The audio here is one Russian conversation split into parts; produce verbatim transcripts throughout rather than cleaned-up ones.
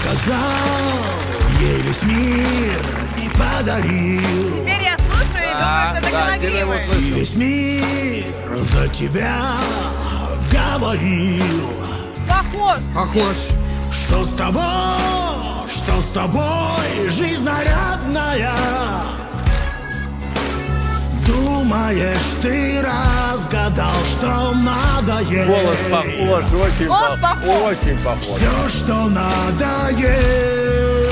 Показал ей весь мир и подарил. Теперь я слушаю и думаю, что это Калагриевы. И весь мир за тебя говорил. Похож. Похож. Что с тобой, что с тобой, жизнь нарядная. Думаешь, ты разгадал, что надо ей. Голос похож, очень Голос похож, похож. очень похож. Все, что надо ей.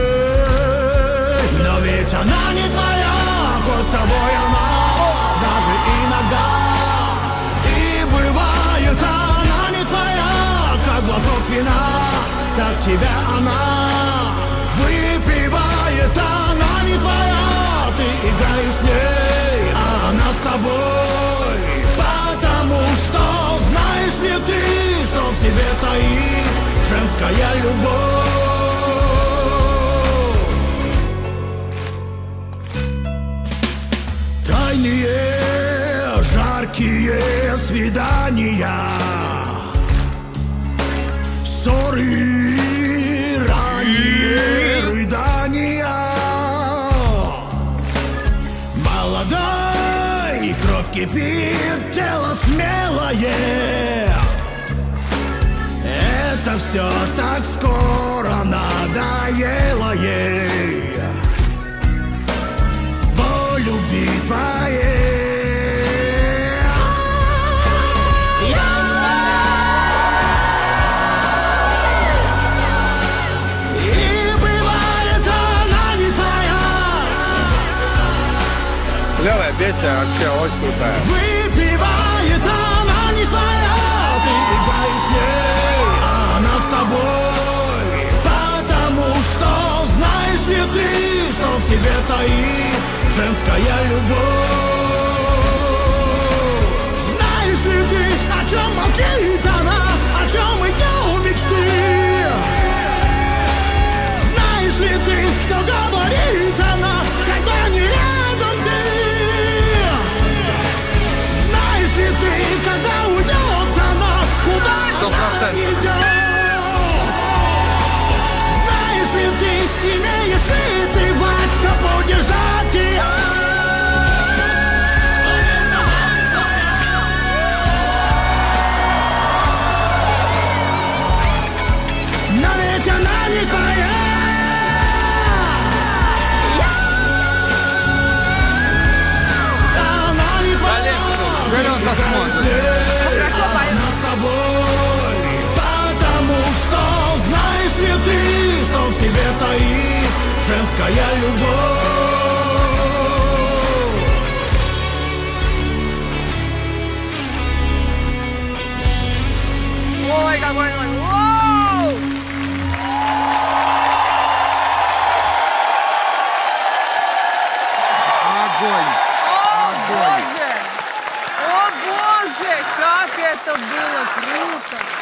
Но ведь она не твоя, хоть с тобой она даже иногда. И бывает, она не твоя, как глоток вина. Так тебя она выпивает, она не твоя. Ты играешь с ней, а она с тобой. Потому что знаешь ли ты, что в себе таит женская любовь. Тайные, жаркие свидания, ссоры, ранние рыдания. Молодой, кровь кипит, тело смелое. Это все так скоро надоело ей. По любви твоей. Клевая песня, вообще очень крутая. Выпивает, она не твоя. Ты играешь с ней, а она с тобой. Потому что знаешь ли ты, что в себе таит женская любовь. Знаешь ли ты, о чем молчит она, о чем ее мечты? Знаешь ли ты, что говорит она, когда не рядом ты? Знаешь ли ты, когда уйдет она, куда она идет? Знаешь ли ты, имеешь ли ты власть, чтобы удержать ее? Но ведь она не твоя. Вперед, как можно. Хорошо поет. Она с тобой, потому что знаешь ли ты, что в себе таит женская любовь. Ой, какой он. Воу! Огонь. О, Огонь. Боже! О, Боже! Как это было круто!